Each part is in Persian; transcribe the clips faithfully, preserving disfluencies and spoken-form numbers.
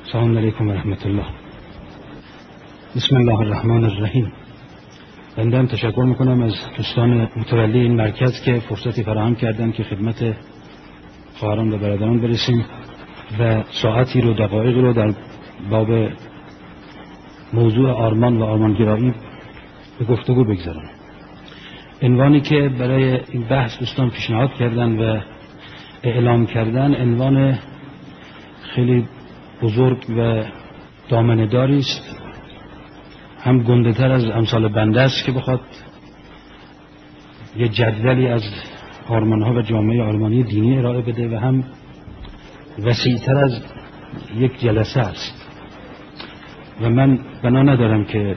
السلام علیکم و رحمت الله. بسم الله الرحمن الرحیم. بنده هم تشکر میکنم از دوستان متولی این مرکز که فرصتی فراهم کردن که خدمت خواهران و برادران برسیم و ساعتی رو دقایقی رو در باب موضوع آرمان و آرمانگرایی به گفتگو بگذارم. عنوانی که برای این بحث دوستان پیشنهاد کردن و اعلام کردن عنوان خیلی بزرگ و دامنه‌داری است، هم گنده تر از امثال بنده است که بخواد یه جدولی از آرمان‌ها و جامعه آرمانی دینی ارائه بده و هم وسیع‌تر از یک جلسه است و من بنا ندارم که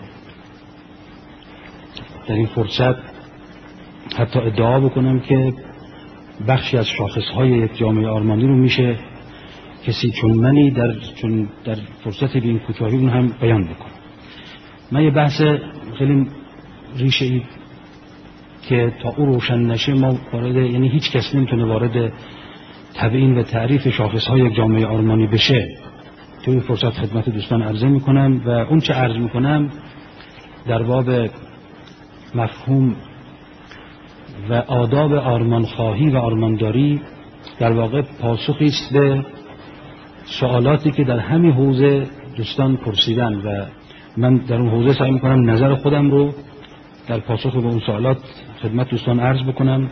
در این فرصت حتی ادعا بکنم که بخشی از شاخص‌های یک جامعه آرمانی رو میشه کسی چون منی در چون در فرصتی به این کوتاهی اون هم بیان بکنم. من یه بحث خیلی ریشه ای که تا او روشن نشه ما وارد، یعنی هیچ کس نمیتونه وارد تبیین و تعریف شاخص‌های یک جامعه آرمانی بشه. تو این فرصت خدمت دوستان عرضه میکنم و اون چه عرض میکنم در باب مفهوم و آداب آرمانخواهی و آرمانداری در واقع پاسخی است به سوالاتی که در همین حوزه دوستان پرسیدن و من در اون حوزه سعی میکنم نظر خودم رو در پاسخ به اون سوالات خدمت دوستان عرض بکنم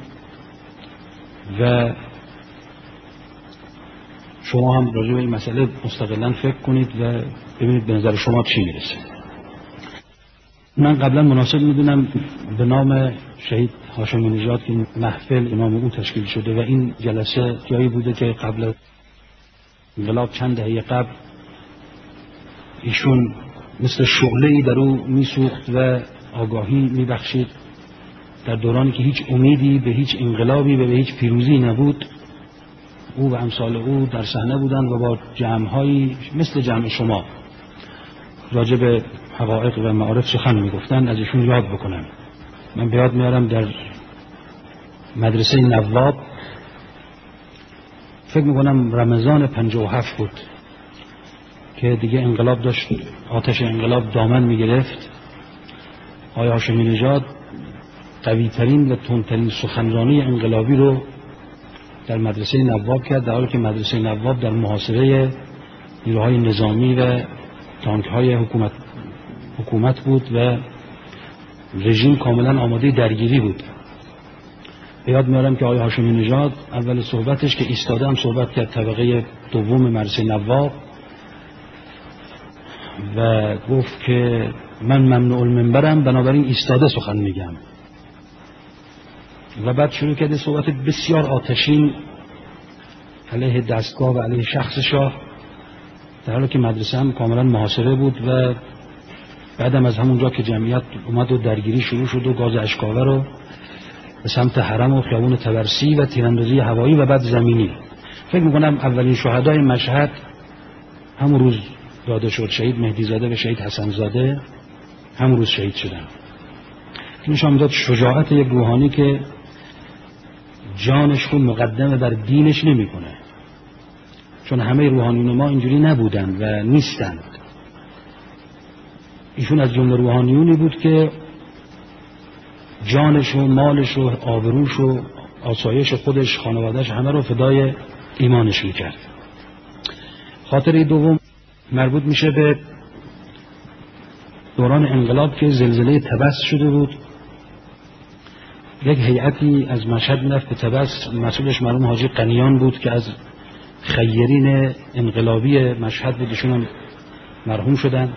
و شما هم راجع به این مسئله مستقلاً فکر کنید و ببینید به نظر شما چی میرسه. من قبلا مناسب میدونم به نام شهید هاشمی نژاد که این محفل امام او تشکیل شده و این جلسه جایی بوده که قبل انقلاب چند دهه قبل ایشون مثل شعله‌ای در او میسوخت و آگاهی میبخشید در دورانی که هیچ امیدی به هیچ انقلابی و به هیچ پیروزی نبود. او و امثال او در صحنه بودند و با جمع‌هایی مثل جمع شما راجع به حقایق و معارف سخن میگفتند. از ایشون یاد بکنم. من به یاد میارم در مدرسه نواب، فکر میکنم رمضان پنجاه و هفت بود که دیگه انقلاب داشت، آتش انقلاب دامن میگرفت. آقای هاشمی نژاد قوی ترین و تندترین سخنرانی انقلابی رو در مدرسه نواب کرد، در حالی که مدرسه نواب در محاصره نیروهای نظامی و تانک های حکومت حکومت بود و رژیم کاملا آماده درگیری بود. یاد میارم که آقای هاشمی نژاد اول صحبتش که ایستاده هم صحبت کرد طبقه دوم مدرسه نواب و گفت که من ممنوع المنبرم، بنابراین ایستاده سخن میگم. و بعد شروع کرده صحبت بسیار آتشین علیه دستگاه و علیه شخص شاه، در حالی که مدرسه هم کاملا محاصره بود و بعدم از همونجا که جمعیت اومد و درگیری شروع شد و گاز اشکاور رو به سمت حرم و خیابون تبرسی و تیراندازی هوایی و بعد زمینی. فکر میکنم اولین شهدای مشهد همون روز داده شد، شهید مهدی زاده و شهید حسن زاده همون روز شهید شدن. این نشان میداد شجاعت یک روحانی که جانش رو مقدمه بر دینش نمیکنه، چون همه روحانیون ما اینجوری نبودن و نیستند. ایشون از جمله روحانیونی بود که جانش و مالش و آبروش و آسایش خودش، خانوادهش، همه رو فدای ایمانش میکرد. خاطره دوم مربوط میشه به دوران انقلاب که زلزله طبس شده بود. یک هیئتی از مشهد میرفت به طبس، مسئولش مرحوم حاجی قنیان بود که از خیرین انقلابی مشهد بود، ایشون هم مرحوم شدن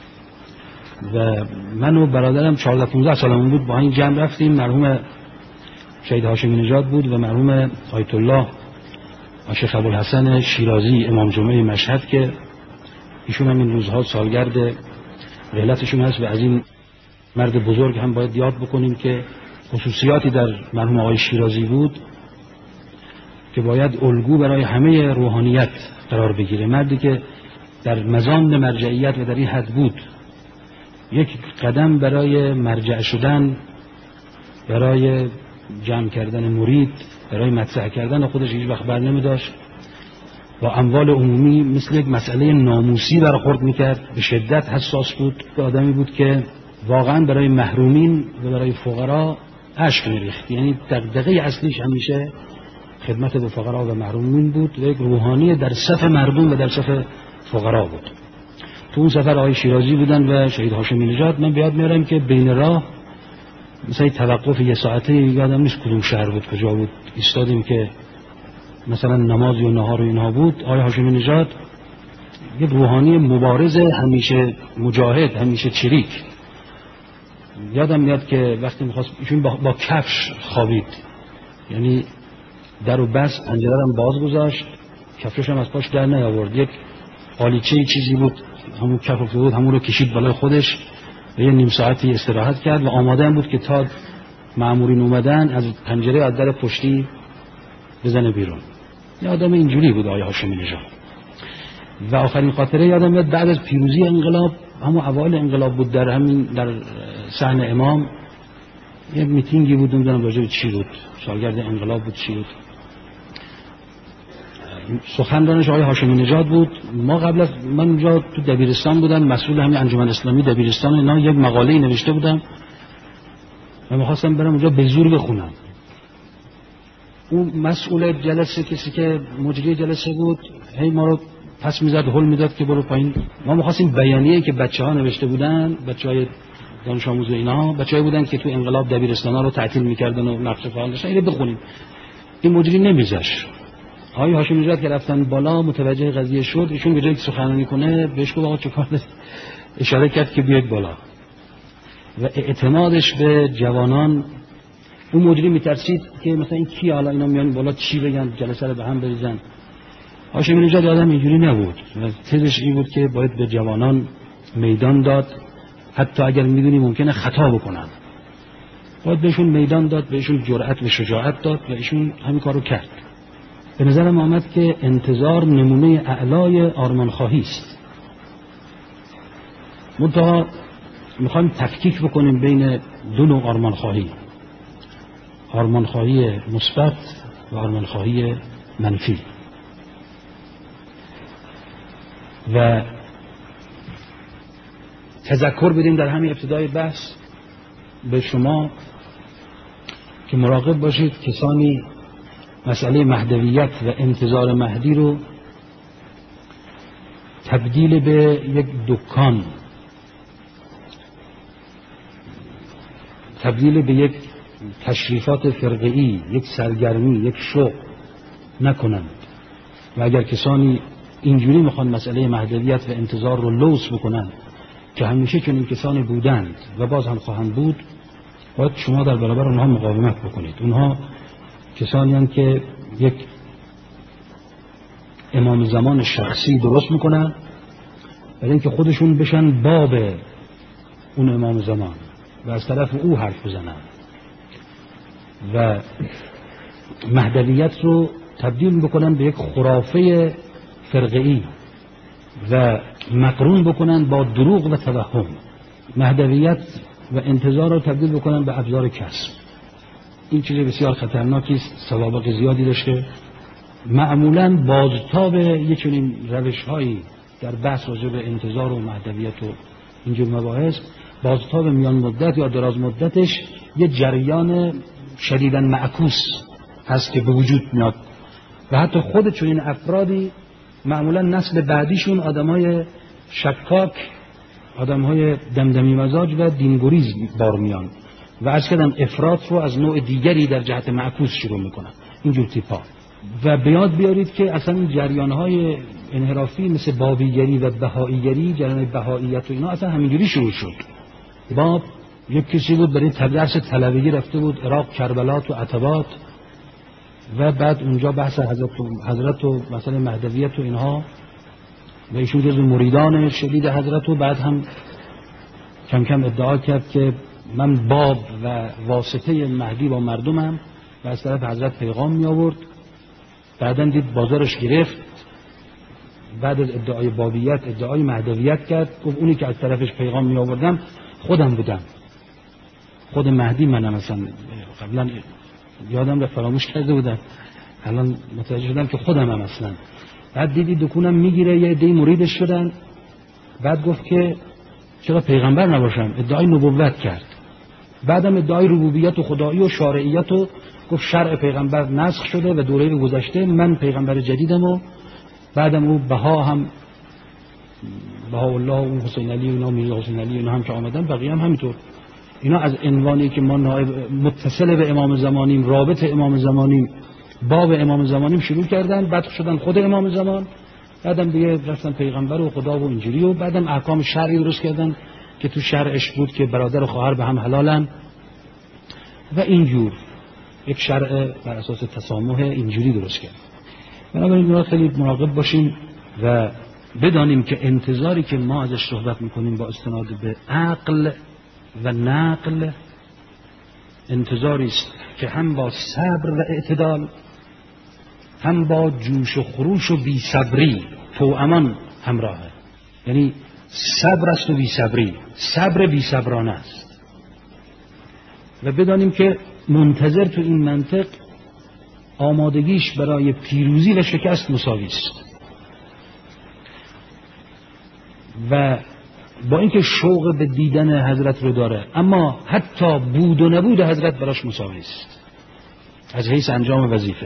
و من و برادرم چهارده پانزده سالمون بود با این جمع رفتیم. مرحوم شهید هاشمی نژاد بود و مرحوم آیت الله شیخ ابوالحسن شیرازی امام جمعه مشهد که ایشون هم این روزها سالگرد رحلتشون هست و از این مرد بزرگ هم باید یاد بکنیم که خصوصیاتی در مرحوم آقای شیرازی بود که باید الگو برای همه روحانیت قرار بگیره. مردی که در مزان مرجعیت و در این حد بود، یک قدم برای مرجع شدن، برای جمع کردن مرید، برای مطرح کردن خودش هیچ وقت بر نمی داشت با اموال عمومی مثل یک مسئله ناموسی برخورد میکرد، به شدت حساس بود. آدمی بود که واقعا برای محرومین و برای فقرا اشک میریخت، یعنی دغدغه اصلیش همیشه خدمت به فقرا و محرومین بود و یک روحانی در صف مردم و در صف فقرا بود. تو اون سفر آقای شیرازی بودن و شهید هاشمی نژاد. من بیاد میارم که بین راه مثلا توقف یه ساعته، یادم نیست کدوم شهر بود کجا بود، ایستادیم که مثلا نماز و نهار و اینها بود. آقای هاشمی نژاد یه روحانی مبارز، همیشه مجاهد، همیشه چریک. یادم میاد که وقتی میخواست ایشون با, با کفش خوابید، یعنی در و بس، پنجره هم باز گذاشت، کفشش هم از پاش در نیاورد. یک قالیچه چیزی بود، همون کف افتاده بود، همون رو کشید بالای خودش و یه نیم ساعتی استراحت کرد و آماده هم بود که تا مأمورین اومدن از پنجره از در پشتی بزنه بیرون. یه آدم اینجوری بود آقای هاشمی نژاد. و آخرین خاطره یادم میاد بعد از پیروزی انقلاب، همون اوایل انقلاب بود، در همین در صحن امام یه میتینگی بود، نمیدونم راجع به چی بود، سالگرد انقلاب بود چی بود، سخنرانش آقای هاشمی نژاد بود. ما قبل از من اونجا تو دبیرستان بودم، مسئول همین انجمن اسلامی دبیرستان اینا، یک مقاله نوشته بودم و می‌خواستم برم اونجا به زور بخونم. اون مسئول جلسه، کسی که مجری جلسه بود، هی ما رو پس میزد، هل میداد که برو پایین. ما می‌خواستیم بیانیه‌ای که بچه‌ها نوشته بودن، بچه‌های دانش آموز و اینا، بچه‌ای بودن که تو انقلاب دبیرستان‌ها رو تعطیل می‌کردن و نقش فعال داشتن، اینو بخونیم. این مجری نمیذاشت. آقای هاشمی نژاد که رفتن بالا متوجه قضیه شد، ایشون به جای اینکه سخنرانی کنه بهش گفت آقا چیکار داری؟ اشاره کرد که بیاید بالا. و اعتمادش به جوانان، اون مجری میترسید که مثلا این کی، حالا اینا میان بالا چی بگن، جلسه رو به هم بریزن. هاشمی نژاد آدم اینجوری نبود و تزش این بود که باید به جوانان میدان داد، حتی اگر میدونی ممکنه خطا بکنن باید بهشون میدان داد، بهشون جرأت و شجاعت داد و ایشون همین کارو کرد. به نظرم آمد که انتظار نمونه اعلای آرمانخواهی است. منتها میخوایم تفکیک بکنیم بین دو نوع آرمانخواهی، آرمانخواهی مثبت و آرمانخواهی منفی. و تذکر بدیم در همین ابتدای بحث به شما که مراقب باشید کسانی مسئله مهدویت و انتظار مهدی رو تبدیل به یک دکان، تبدیل به یک تشریفات فرقه‌ای، یک سرگرمی، یک شوق نکنند. و اگر کسانی اینجوری میخوان مسئله مهدویت و انتظار رو لوث بکنند که همیشه چنین کسانی بودند و باز هم خواهند بود، باید شما در برابر اونها مقاومت بکنید. اونها کسانی هستند که یک امام زمان شخصی درست میکنن برای اینکه خودشون بشن باب اون امام زمان و از طرف او حرف بزنن و مهدویت رو تبدیل بکنن به یک خرافه فرقه‌ای و مقرون بکنن با دروغ و توهم. مهدویت و انتظار رو تبدیل بکنن به ابزار کسب. این چیز بسیار خطرناکی است، سوابق زیادی داشته. معمولاً بازتاب یک چنین روش‌هایی در بحث راجع به انتظار و مهدویت و اینجور مباحث، بازتاب میان مدت یا دراز مدتش یه جریان شدیداً معکوس هست که به وجود میاد و حتی خود چنین افرادی معمولاً نسل بعدیشون آدمای شکاک، آدمهای دمدمی مزاج و دینگریز بار میان و از کدام افراط رو از نوع دیگری در جهت معکوس شروع میکنن، اینجور تیپا. و بیاد بیارید که اصلا این جریانهای انحرافی مثل بابیگری و بهاییگری، جریان بهاییت و اینا اصلا همینجوری شروع شد. باب یک کسی بود برای درس طلبگی رفته بود عراق، کربلا و عتبات و بعد اونجا بحث حضرت حضرت و مثلا مهدویت و اینها و ایشون جز مریدان شدید حضرت و بعد هم کم کم ادعا کرد که من باب و واسطه مهدی با مردمم و از طرف حضرت پیغام می آورد. بعدن دید بازارش گرفت، بعد از ادعای بابیت ادعای مهدویت کرد، گفت اونی که از طرفش پیغام می آوردم خودم بودم، خود مهدی منم. مثلا قبلا یادم رو فراموش کرده بودم، الان متوجه شدم که خودم هم اصلا بعد دیدی دکونم میگیره، یه عده مریدش شدن. بعد گفت که چرا پیغمبر نباشم، ادعای نبوت کرد. بعدم ادعای ربوبیت و خدایی و شارعیت و گفت شرع پیغمبر نسخ شده و دوره گذشته، من پیغمبر جدیدم. و بعدم او بها هم بها الله و حسین علی و اینا میرزا حسین علی اینا هم که آمدن، بقیه هم همینطور. اینا از عنوانی که ما نائب متصل به امام زمانیم، رابط امام زمانیم، باب امام زمانیم شروع کردن، بعد شدن خود امام زمان، بعدم دیگه رفتن پیغمبر و خدا و اینجوری، و بعدم احکام شرعی درست کردن که تو شرعش بود که برادر و خواهر به هم حلالن و اینجور یک شرع بر اساس تسامح اینجوری درست کرد. بنابراین ما خیلی مراقب باشیم و بدانیم که انتظاری که ما ازش صحبت میکنیم با استناد به عقل و نقل انتظاری است که هم با صبر و اعتدال، هم با جوش و خروش و بی صبری توامان همراهه. یعنی صبر است و بی صبری، صبر بی صبرانه است. و بدانیم که منتظر تو این منطق آمادگیش برای پیروزی و شکست مساوی است. و با اینکه شوق به دیدن حضرت رو داره، اما حتی بود و نبود حضرت براش مساوی است از حیث انجام وظیفه.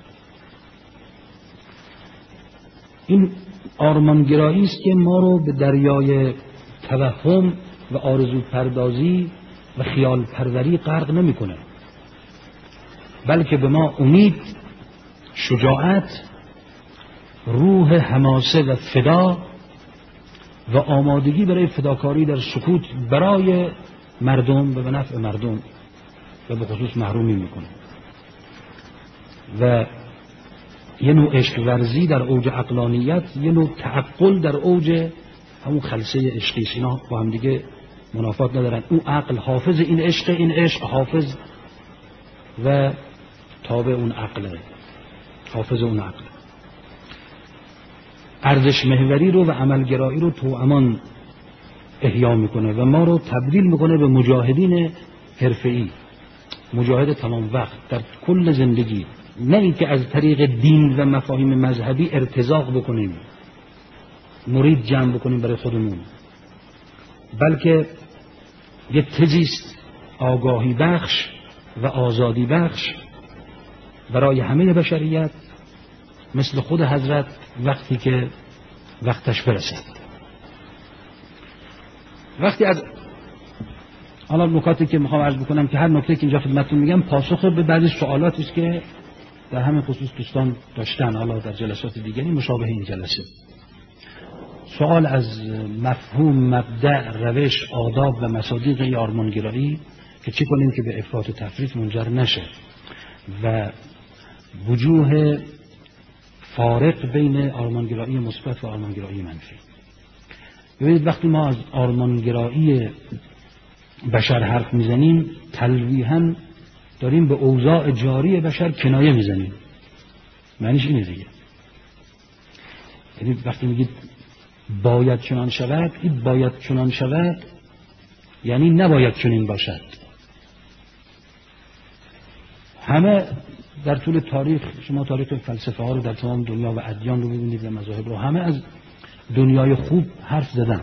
این آرمانگرایی است که ما رو به دریای توهم و آرزو پردازی و خیال پروری غرق نمیکنه، بلکه به ما امید، شجاعت، روح حماسه و فدا و آمادگی برای فداکاری در سکوت برای مردم و به نفع مردم و به خصوص محرومی میکنه. و یه نوع عشق ورزی در اوج عقلانیت، یه نوع تعقل در اوج همون خلسه عشقی. اینا با هم دیگه منافات ندارن. اون عقل حافظ این عشق، این عشق حافظ و تابع اون عقله، حافظ اون عقل. ارزش محوری رو و عملگرایی رو توامان احیا میکنه و ما رو تبدیل میکنه به مجاهدین حرفه‌ای، مجاهد تمام وقت در کل زندگی. نه اینکه از طریق دین و مفاهیم مذهبی ارتزاق بکنیم، مرید جمع بکنیم برای خودمون، بلکه یک تزیست آگاهی بخش و آزادی بخش برای همه بشریت، مثل خود حضرت وقتی که وقتش برسد. وقتی از حالا نکاتی که میخوام عرض بکنم که هر نکته که اینجا خدمتتون میگم پاسخ به بعضی سوالاتی است که در همین خصوص دوستان داشتن، حالا در جلسات دیگری مشابه این جلسه. سوال از مفهوم، مبدأ، روش، آداب و مصادیق آرمانگرایی که چی کنیم که به افراط و تفریط منجر نشه و وجوه فارق بین آرمانگرایی مثبت و آرمانگرایی منفی. ببینید وقتی ما از آرمانگرایی بشر حرف میزنیم، تلویحاً داریم به اوضاع جاری بشر کنایه میزنیم. معنیش اینه دیگه. یعنی وقتی میگید باید چنان شود، این باید چنان شود یعنی نباید چنین باشد. همه در طول تاریخ، شما تاریخ فلسفه ها رو در تمام دنیا و ادیان رو ببینید و مذاهب رو، همه از دنیای خوب حرف زدن،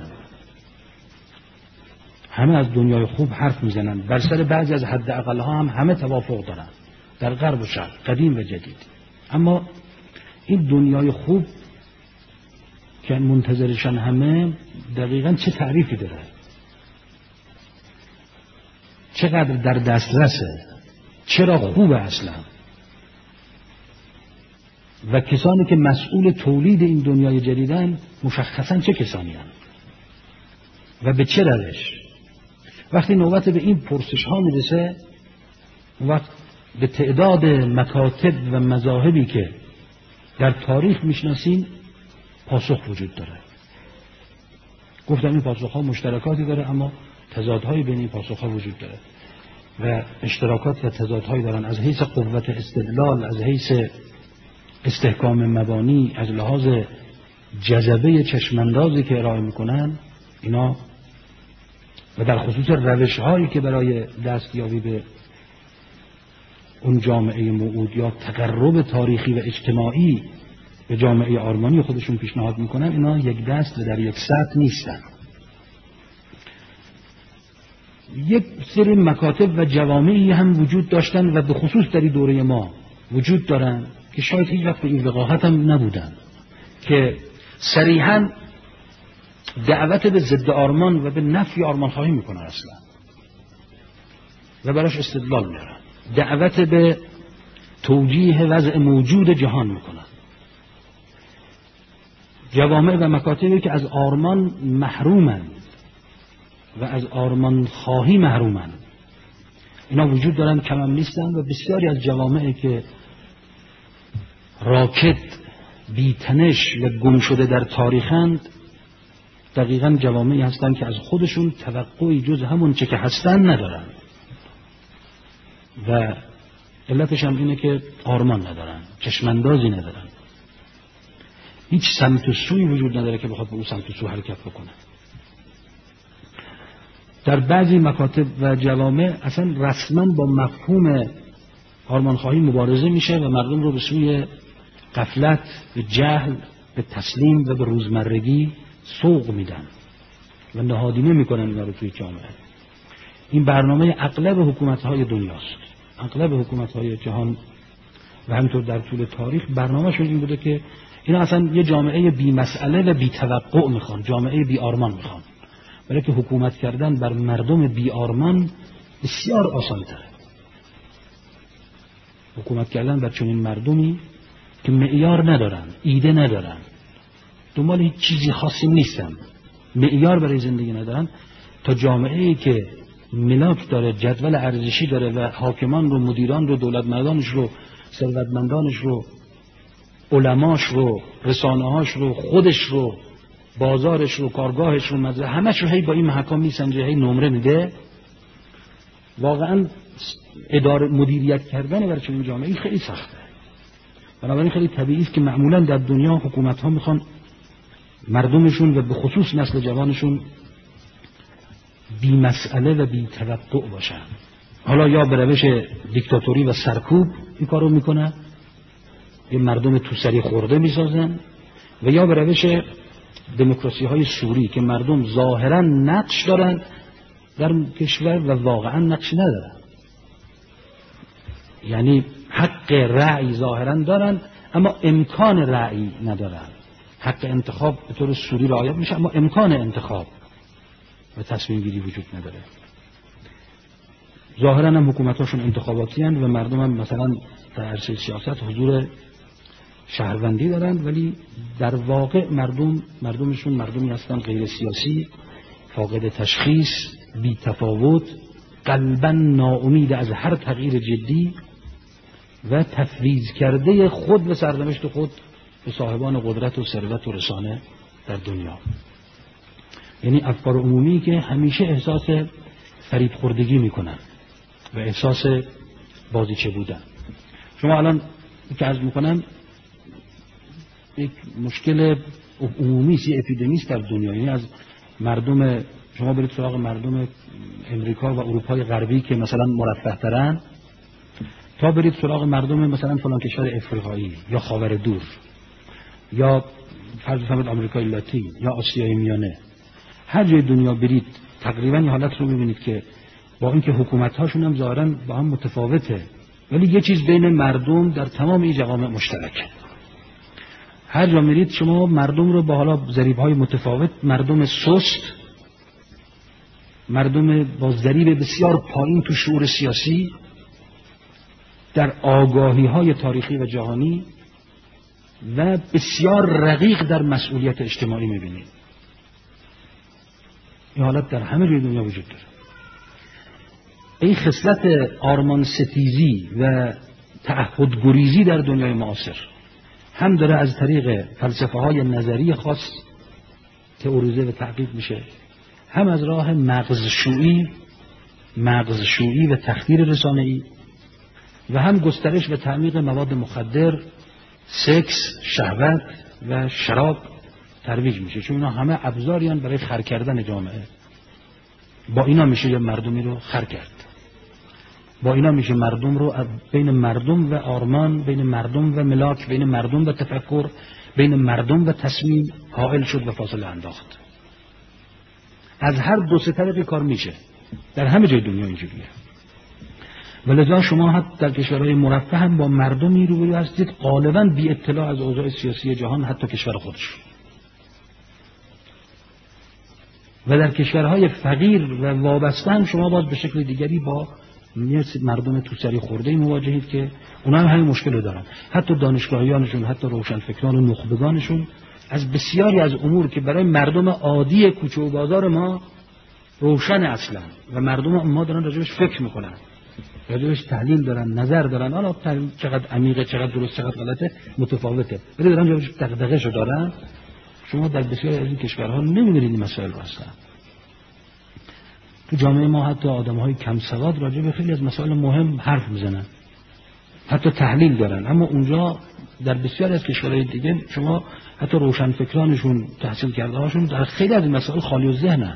همه از دنیای خوب حرف میزنن. بر سر بعضی از حد اقلها هم همه توافق دارن در غرب و شرق، قدیم و جدید. اما این دنیای خوب که منتظرشن همه دقیقاً چه تعریفی داره؟ چقدر در دسترسه؟ چرا خوبه اصلا؟ و کسانی که مسئول تولید این دنیای جدیدن مشخصاً چه کسانی هستند و به چه روش؟ وقتی نوبت به این پرسش ها میرسه، وقت به تعداد مکاتب و مذاهبی که در تاریخ میشناسیم پاسخ وجود داره. گفتم این پاسخ ها مشترکاتی داره، اما تضادهای بین این پاسخ ها وجود داره و اشتراکات و تضادهایی دارن از حیث قوت استدلال، از حیث استحکام مبانی، از لحاظ جذبه چشماندازی که ارائه میکنن اینا، و در خصوص روش هایی که برای دستیابی به اون جامعه موعود یا تقرب تاریخی و اجتماعی به جامعه آرمانی خودشون پیشنهاد میکنن، اینا یک دست و در یک سطح نیستن. یک سری مکاتب و جوامعی هم وجود داشتن و به خصوص در دوره ما وجود دارن که شاید هیچ وقت به این وقاحت هم نبودن که صریحاً دعوت به ضد آرمان و به نفی آرمان خواهی میکنن اصلا و براش استدلال میارن، دعوت به توجیه وضع موجود جهان میکنن. جوامع و مکاتبی که از آرمان محرومن و از آرمان خواهی محرومن، اینا وجود دارن، کم هم نیستن و بسیاری از جوامعی که راکد، بی‌تنش و گم شده در تاریخند دقیقاً جوامعی هستن که از خودشون توقعی جز همون چه که هستن ندارن و علتش هم اینه که آرمان ندارن، چشماندازی ندارن، هیچ سمت و سوی وجود نداره که بخواد به اون سمت و سو حرکت بکنه. در بعضی مکاتب و جوامع اصلا رسما با مفهوم آرمانخواهی مبارزه میشه و مردم رو به سوی غفلت، به جهل، به تسلیم و به روزمرگی سوق میدن و نهادینه میکنن اینا رو توی جامعه. این برنامه اغلب حکومت‌های دنیاست، اغلب حکومت‌های جهان و همینطور در طول تاریخ برنامه‌شون این بوده که اینا اصلا یه جامعه بی مسئله و بی توقع میخوان، جامعه بی آرمان میخوان، برای که حکومت کردن بر مردم بی آرمان بسیار آسان تره. حکومت کردن بر چنین مردمی که معیار ندارن، ایده ندارن، دنبال هیچ چیزی خاصی نیستن، معیار برای زندگی ندارن، تا جامعه‌ای که ملاک داره، جدول ارزشی داره و حاکمان رو، مدیران رو، دولت مردانش رو، ثروتمندانش رو، علماش رو، رسانه‌هاش رو، خودش رو، بازارش رو، کارگاهش رو، مزرعه، همش رو هی با این محکم میسنجه، هی نمره میده. واقعا اداره مدیریت کردن برای چنین جامعه‌ای خیلی سخته. بنابراین خیلی طبیعی است که معمولا در دنیا حکومت‌ها میخوان مردمشون و به خصوص نسل جوانشون بی مسئله و بی توقع باشن. حالا یا به روش دیکتاتوری و سرکوب این کارو میکنن، یه مردم توسری خورده میسازن، و یا به روش دموکراسی های سوری که مردم ظاهرا نقش دارن در کشور و واقعا نقش ندارن، یعنی حق رأی ظاهرا دارن اما امکان رأی ندارن. حق انتخاب به طور سوری رعایت میشه اما امکان انتخاب و تصمیم گیری وجود نداره. ظاهرا هم حکومتاشون انتخاباتی هستند و مردم هم مثلا در عرصه سیاست حضور شهروندی دارن، ولی در واقع مردم مردمشون مردمی هستن غیر سیاسی، فاقد تشخیص، بی تفاوت، قلبا ناامید از هر تغییر جدی و تفویض کرده خود و سرنوشت خود به صاحبان قدرت و ثروت و رسانه در دنیا. یعنی افکار عمومی که همیشه احساس فریب خوردگی میکنن و احساس بازیچه بودن. شما الان که عرض میکنم یک مشکل عمومی است، یه اپیدمیست در دنیا. یعنی از مردم، شما برید سراغ مردم امریکا و اروپای غربی که مثلا مرفه ترن، تا برید سراغ مردم مثلا فلان کشور افریقایی یا خاور دور یا فرض کنید آمریکای لاتین یا آسیای میانه، هر جای دنیا برید تقریبا این حالت رو میبینید که با اینکه حکومت‌هاشون هم ظاهراً با هم متفاوته، ولی یه چیز بین مردم در تمام این جوامع مشترکه. هر جا میرید شما مردم رو با حالا ضریب‌های متفاوت، مردم سست، مردم با ضریب بسیار پایین تو شعور سیاسی، در آگاهی‌های تاریخی و جهانی و بسیار رقیق در مسئولیت اجتماعی می‌بینید. این حالت در همه جای دنیا وجود داره. این خصلت آرمان ستیزی و تعهد گریزی در دنیای معاصر هم داره از طریق فلسفه های نظری خاص تئوریزه و تعقیب میشه، هم از راه مغزشویی مغزشویی و تخدیر رسانه‌ای، و هم گسترش و تعمیق مواد مخدر، سکس، شهوت و شراب ترویج میشه، چون اینا همه ابزاری هستند برای خر کردن جامعه. با اینا میشه یه مردمی رو خر کرد. با اینا میشه مردم رو بین مردم و آرمان، بین مردم و ملاک، بین مردم و تفکر، بین مردم و تصمیم حائل شد و فاصله انداخت. از هر دو سه طریق کار میشه، در همه جای دنیا اینجوریه. ولذا شما حتی در کشورهای مرفه هم با مردمی روبرو هستید غالباً بی اطلاع از اوضاع سیاسی جهان، حتی کشور خودش. و در کشورهای فقیر و وابسته هم شما باز به شکل دیگری با مردم توسری خورده مواجهید که اونا هم همین مشکل رو دارن. حتی دانشگاهیانشون، حتی روشنفکران و نخبگانشون از بسیاری از امور که برای مردم عادی کوچه و بازار ما روشن اصلا و مردم ما دارن راجبش فکر میکنن، راجبش تحلیل دارن، نظر دارن، حالا چقدر عمیقه، چقدر درست، چقدر غلطه متفاوته، ولی دارن راجبش دغدغه‌شو دارن. شما در بسیاری از این کشورها نمی‌بینید این مسائل رو اصلا. تو جامعه ما حتی آدم‌های کم سواد راجع به خیلی از مسائل مهم حرف میزنن، حتی تحلیل دارن، اما اونجا در بسیاری از کشورهای دیگه شما حتی روشنفکرانشون، تحصیل کرده هاشون در خیلی از این مسائل خالی الذهنن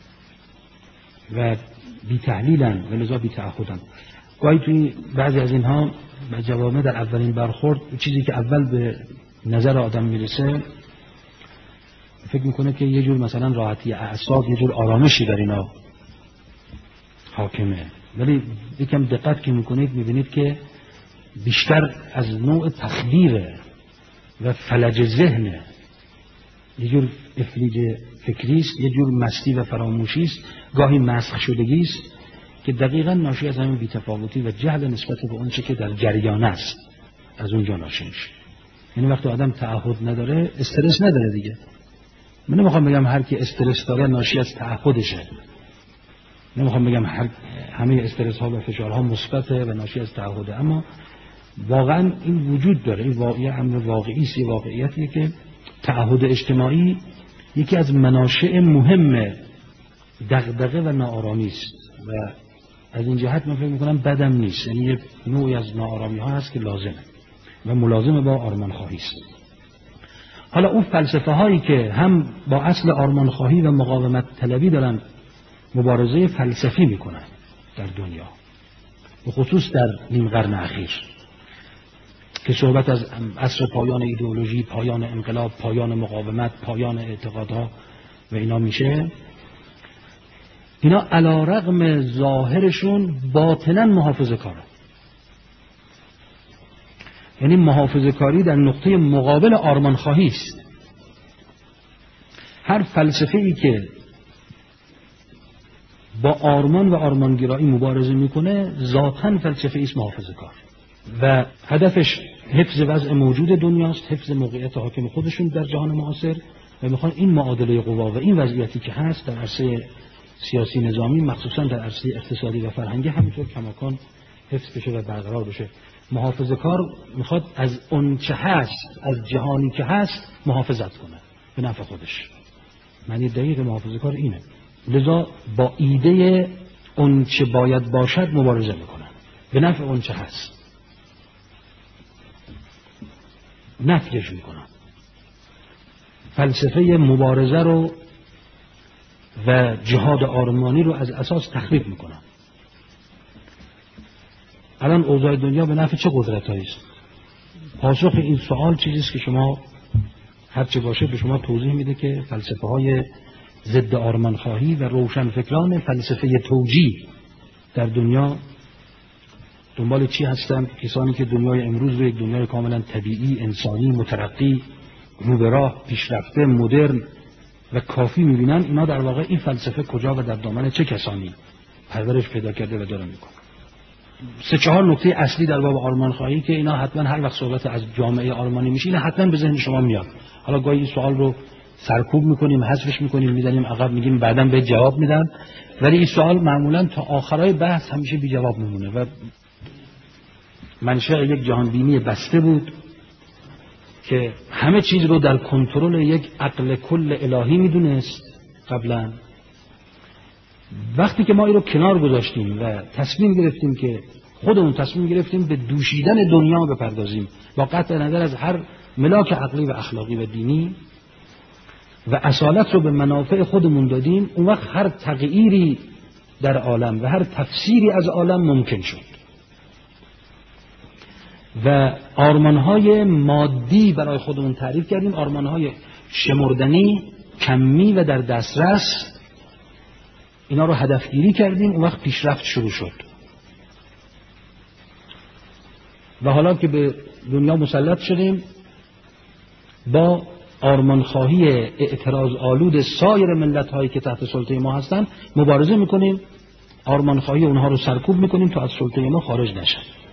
و بی تحلیلن و لذا بی تعهدن. گاهی توی بعضی از اینها جوامع در اولین برخورد چیزی که اول به نظر آدم میرسه فکر میکنه که یه جور مثلا راحتی اعصاب، یه جور آرامشی در اینا حاکمه، ولی یکم دقت که میکنید میبینید که بیشتر از نوع تخدیره و فلج ذهنه، یه جور افلیج فکری است، یه جور مستی و فراموشی است، گاهی مسخ شدگی است که دقیقاً ناشی از همین بی‌تفاوتی و جهل نسبت به اون چه که در جریان است از اونجا ناشی میشه. یعنی وقتی آدم تعهد نداره استرس نداره دیگه. من نمیخوام بگم هر کی استرس داره ناشی از تعهدشه، نمیخوام بگم هر همه استرس ها و فشارها مثبته و ناشی از تعهده، اما واقعا این وجود داره، این واقعی امر واقعی است، یه واقعیتیه که تعهد اجتماعی یکی از مناشئ مهم دغدغه و ناآرامی است و از این جهت من فکر میکنم بدم نیست، یعنی یک نوعی از ناآرامی ها هست که لازمه و ملازم با آرمان خواهی است. حالا اون فلسفه هایی که هم با اصل آرمان خواهی و مقاومت طلبی دارن مبارزه فلسفی میکنن در دنیا، به خصوص در نیم قرن اخیر که صحبت از عصر پایان ایدئولوژی، پایان انقلاب، پایان مقاومت، پایان اعتقادها و اینا میشه، اینا علی رغم ظاهرشون باطنا محافظه کاره. یعنی محافظه کاری در نقطه مقابل آرمان خواهی است. هر فلسفه ای که با آرمان و آرمانگرایی مبارزه میکنه ذاتاً فلسفه ایست محافظه کار و هدفش حفظ وضع موجود دنیاست، حفظ موقعیت حاکم خودشون در جهان معاصر و میخوان این معادله قوا و این وضعیتی که هست در عرصه سیاسی نظامی، مخصوصا در عرصه اقتصادی و فرهنگی، همینطور کماکان حفظ بشه و برقرار بشه. محافظه کار میخواد از اون چه هست، از جهانی که هست محافظت کنه به نفع خودش. معنی دقیق محافظه کار اینه. لذا با ایده اون چه باید باشد مبارزه میکنن به نفع اون چه هست، نفیش میکنن. فلسفه مبارزه رو و جهاد آرمانی رو از اساس تخریب میکنن. الان اوضاع دنیا به نفع چه قدرت‌هایی است؟ پاسخ این سوال چیزیست که شما هر چه باشه به شما توضیح میده که فلسفه های ضد آرمانخواهی و روشنفکران فلسفه توجیه در دنیا دنبال چی هستند؟ کسانی که دنیای امروز رو یک دنیای کاملا طبیعی، انسانی، مترقی، رو به راه، پیشرفته، مدرن و کافی میبینن. اینا در واقع این فلسفه کجا و در دامن چه کسانی پرورش پیدا کرده و داره میکنه. سه چهار نکته اصلی در باب آرمانخواهی که اینا حتما هر وقت صحبت از جامعه آرمانی میشه اینا حتما به ذهن شما میاد. حالا گاهی این سوال رو سرکوب میکنیم، حذفش میکنیم، میذاریم عقب، میگیم بعداً به جواب میدم، ولی این سوال معمولاً تا آخرای بحث همیشه بی جواب میمونه و منشأ یک جهان بینی بسته بود که همه چیز رو در کنترل یک عقل کل الهی میدونست قبلا. وقتی که ما این رو کنار گذاشتیم و تصمیم گرفتیم که خودمون تصمیم گرفتیم به دوشیدن دنیا بپردازیم با قطع نظر از هر ملاک عقلی و اخلاقی و دینی و اصالت رو به منافع خودمون دادیم، اون وقت هر تغییری در عالم و هر تفسیری از عالم ممکن شد و آرمانهای مادی برای خودمون تعریف کردیم، آرمانهای شمردنی، کمی و در دسترس، اینا رو هدفگیری کردیم. اون وقت پیشرفت شروع شد و حالا که به دنیا مسلط شدیم با آرمانخواهی اعتراض آلود سایر ملت‌هایی که تحت سلطه ما هستن مبارزه میکنیم، آرمانخواهی اونها رو سرکوب میکنیم تا از سلطه ما خارج نشن.